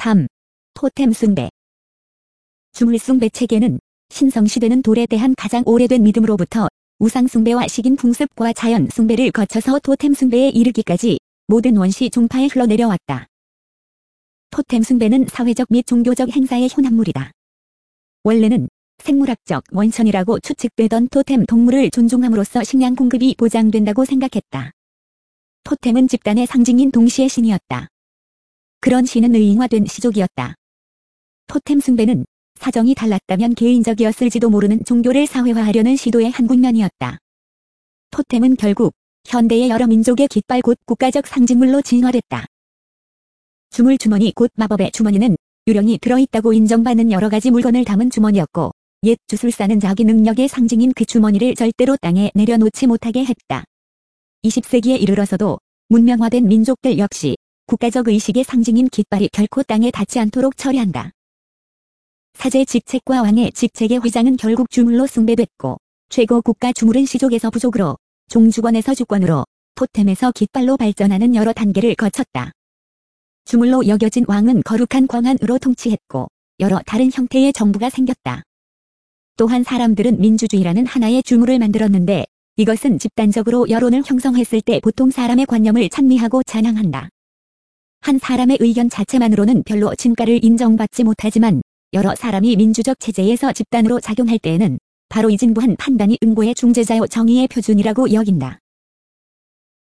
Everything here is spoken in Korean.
3. 토템 숭배. 주물 숭배 체계는 신성시대는 돌에 대한 가장 오래된 믿음으로부터 우상 숭배와 식인 풍습과 자연 숭배를 거쳐서 토템 숭배에 이르기까지 모든 원시 종파에 흘러내려왔다. 토템 숭배는 사회적 및 종교적 행사의 혼합물이다. 원래는 생물학적 원천이라고 추측되던 토템 동물을 존중함으로써 식량 공급이 보장된다고 생각했다. 토템은 집단의 상징인 동시에 신이었다. 그런 신은 의인화된 시족이었다. 토템 숭배는 사정이 달랐다면 개인적이었을지도 모르는 종교를 사회화하려는 시도의 한 국면이었다. 토템은 결국 현대의 여러 민족의 깃발 곧 국가적 상징물로 진화됐다. 주물 주머니 곧 마법의 주머니는 유령이 들어있다고 인정받는 여러 가지 물건을 담은 주머니였고 옛 주술사는 자기 능력의 상징인 그 주머니를 절대로 땅에 내려놓지 못하게 했다. 20세기에 이르러서도 문명화된 민족들 역시 국가적 의식의 상징인 깃발이 결코 땅에 닿지 않도록 처리한다. 사제 직책과 왕의 직책의 휘장은 결국 주물로 숭배됐고 최고 국가 주물은 시족에서 부족으로 종주권에서 주권으로 토템에서 깃발로 발전하는 여러 단계를 거쳤다. 주물로 여겨진 왕은 거룩한 권한으로 통치했고 여러 다른 형태의 정부가 생겼다. 또한 사람들은 민주주의라는 하나의 주물을 만들었는데 이것은 집단적으로 여론을 형성했을 때 보통 사람의 관념을 찬미하고 찬양한다. 한 사람의 의견 자체만으로는 별로 진가를 인정받지 못하지만 여러 사람이 민주적 체제에서 집단으로 작용할 때에는 바로 이 진부한 판단이 응고의 중재자요 정의의 표준이라고 여긴다.